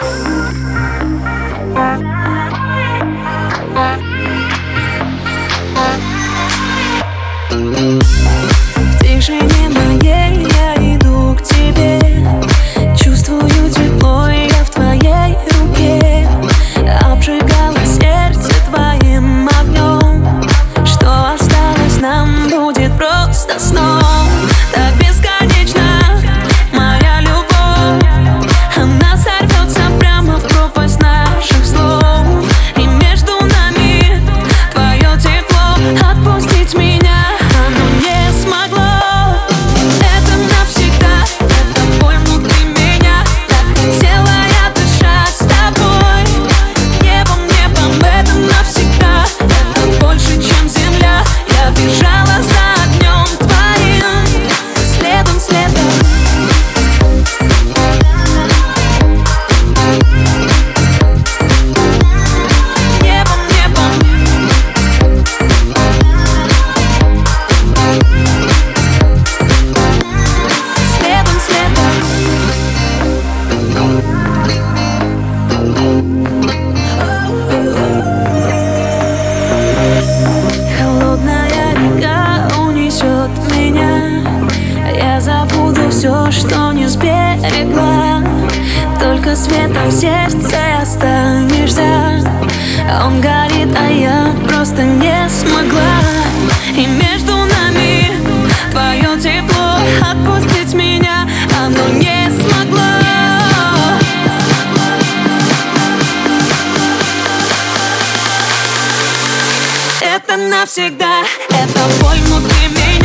В тишине моей я иду к тебе, чувствую тепло, я в твоей руке. Обжигало сердце твоим огнем, что осталось нам будет просто сном. Так бесконечно моя любовь, она сорвется прямо в пропасть наших слов. И между нами твое тепло, отпустить меня оно не смогло. Это навсегда, это боль внутри меня. Так хотела я дышать с тобой, небом, небом. Это навсегда, это больше, чем земля. Я бежала за огнем твоим, следом, следом. Небом, небом. Следом, следом. Холодная река унесет меня, я забуду все, что не сберегла. Только светом в сердце останешься. Он горит, а я просто не смогла. И между нами твое тепло, отпустить меня оно не смогло. Это навсегда, это боль внутри меня.